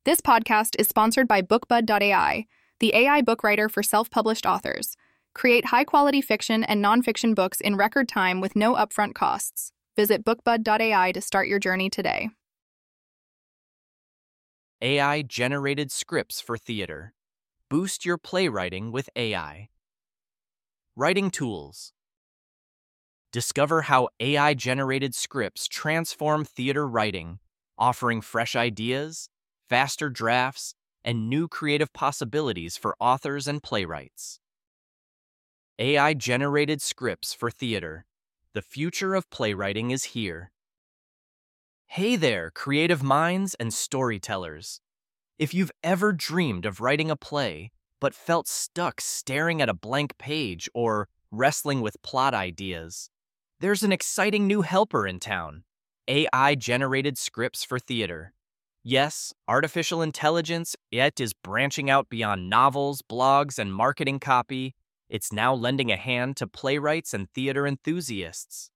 This podcast is sponsored by BookBud.ai, the AI book writer for self-published authors. Create high-quality fiction and nonfiction books in record time with no upfront costs. Visit BookBud.ai to start your journey today. AI-generated scripts for theater. Boost your playwriting with AI. Writing tools. Discover how AI-generated scripts transform theater writing, offering fresh ideas, faster drafts, and new creative possibilities for authors and playwrights. AI-generated scripts for theater. The future of playwriting is here. Hey there, creative minds and storytellers. If you've ever dreamed of writing a play, but felt stuck staring at a blank page or wrestling with plot ideas, there's an exciting new helper in town: AI-generated scripts for theater. Yes, artificial intelligence, it is branching out beyond novels, blogs, and marketing copy. It's now lending a hand to playwrights and theater enthusiasts.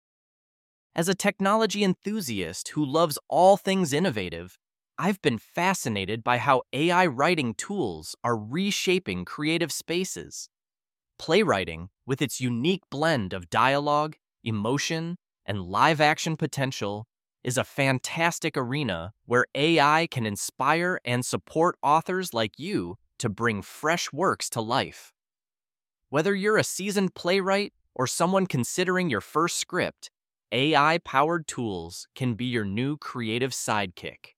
As a technology enthusiast who loves all things innovative, I've been fascinated by how AI writing tools are reshaping creative spaces. Playwriting, with its unique blend of dialogue, emotion, and live-action potential, is a fantastic arena where AI can inspire and support authors like you to bring fresh works to life. Whether you're a seasoned playwright or someone considering your first script, AI-powered tools can be your new creative sidekick.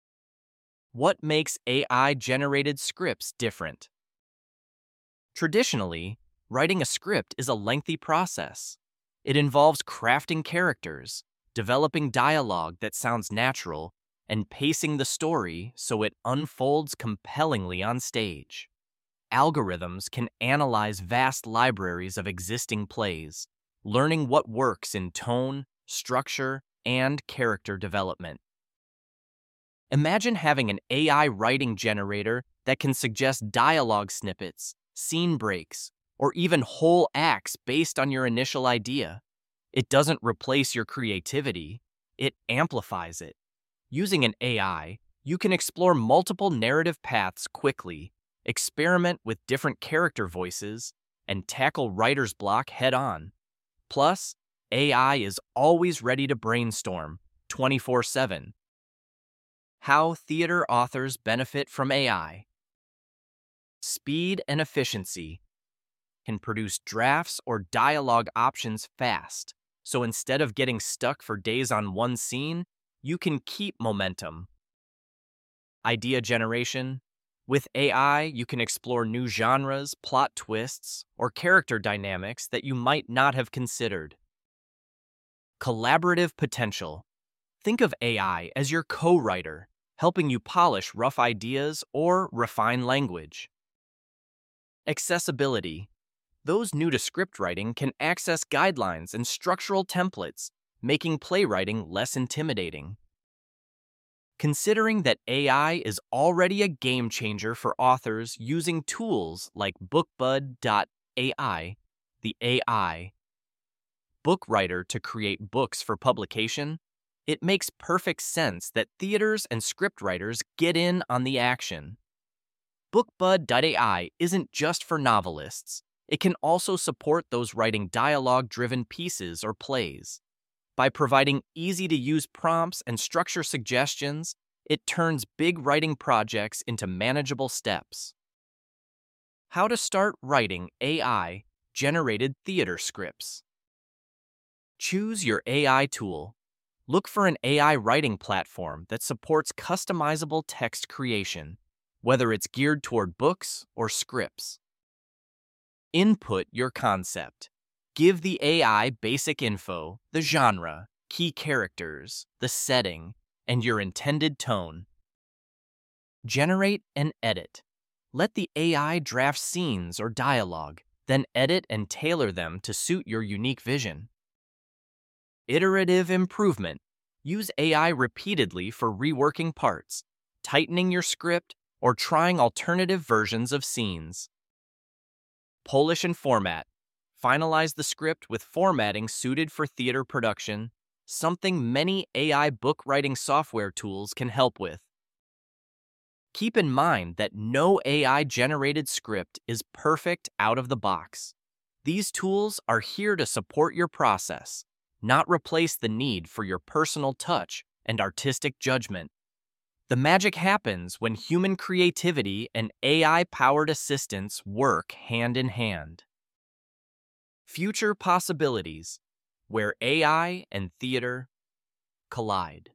What makes AI-generated scripts different? Traditionally, writing a script is a lengthy process. It involves crafting characters, developing dialogue that sounds natural, and pacing the story so it unfolds compellingly on stage. Algorithms can analyze vast libraries of existing plays, learning what works in tone, structure, and character development. Imagine having an AI writing generator that can suggest dialogue snippets, scene breaks, or even whole acts based on your initial idea. It doesn't replace your creativity, it amplifies it. Using an AI, you can explore multiple narrative paths quickly, experiment with different character voices, and tackle writer's block head-on. Plus, AI is always ready to brainstorm, 24/7. How theater authors benefit from AI. Speed and efficiency. Can produce drafts or dialogue options fast, so instead of getting stuck for days on one scene, you can keep momentum. Idea generation. With AI, you can explore new genres, plot twists, or character dynamics that you might not have considered. Collaborative potential. Think of AI as your co-writer, helping you polish rough ideas or refine language. Accessibility. Those new to script writing can access guidelines and structural templates, making playwriting less intimidating. Considering that AI is already a game changer for authors using tools like BookBud.ai, the AI book writer to create books for publication, it makes perfect sense that theaters and scriptwriters get in on the action. BookBud.ai isn't just for novelists. It can also support those writing dialogue-driven pieces or plays. By providing easy-to-use prompts and structure suggestions, it turns big writing projects into manageable steps. How to start writing AI-generated theater scripts. Choose your AI tool. Look for an AI writing platform that supports customizable text creation, whether it's geared toward books or scripts. Input your concept. Give the AI basic info, the genre, key characters, the setting, and your intended tone. Generate and edit. Let the AI draft scenes or dialogue, then edit and tailor them to suit your unique vision. Iterative improvement. Use AI repeatedly for reworking parts, tightening your script, or trying alternative versions of scenes. Polish and format. Finalize the script with formatting suited for theater production, something many AI book writing software tools can help with. Keep in mind that no AI-generated script is perfect out of the box. These tools are here to support your process, not replace the need for your personal touch and artistic judgment. The magic happens when human creativity and AI-powered assistance work hand in hand. Future possibilities, where AI and theater collide.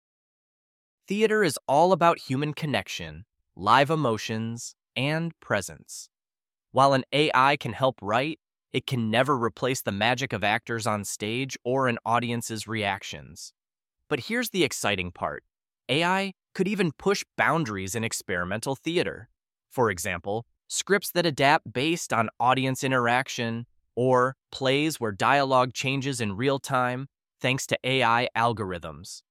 Theater is all about human connection, live emotions, and presence. While an AI can help write, it can never replace the magic of actors on stage or an audience's reactions. But here's the exciting part. AI could even push boundaries in experimental theater. For example, scripts that adapt based on audience interaction, or plays where dialogue changes in real time thanks to AI algorithms.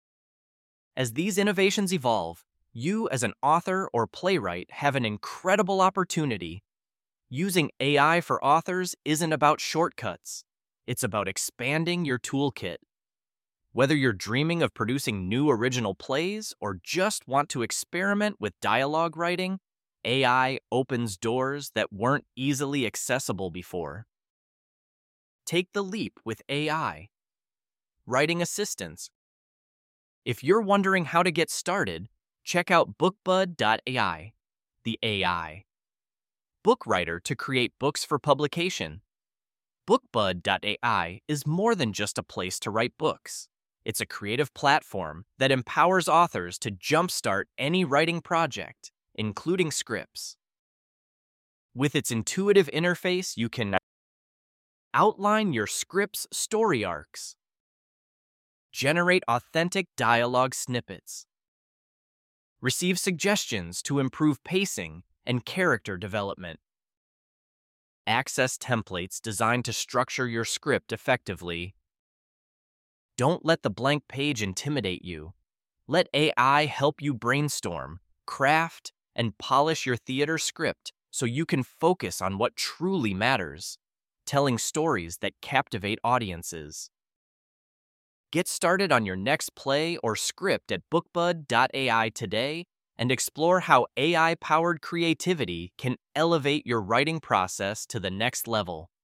As these innovations evolve, you as an author or playwright have an incredible opportunity. Using AI for authors isn't about shortcuts. It's about expanding your toolkit. Whether you're dreaming of producing new original plays or just want to experiment with dialogue writing, AI opens doors that weren't easily accessible before. Take the leap with AI. Writing assistance. If you're wondering how to get started, check out bookbud.ai, the AI book writer to create books for publication. Bookbud.ai is more than just a place to write books. It's a creative platform that empowers authors to jumpstart any writing project, including scripts. With its intuitive interface, you can outline your script's story arcs, generate authentic dialogue snippets, receive suggestions to improve pacing and character development, access templates designed to structure your script effectively. Don't let the blank page intimidate you. Let AI help you brainstorm, craft, and polish your theater script so you can focus on what truly matters, telling stories that captivate audiences. Get started on your next play or script at bookbud.ai today and explore how AI-powered creativity can elevate your writing process to the next level.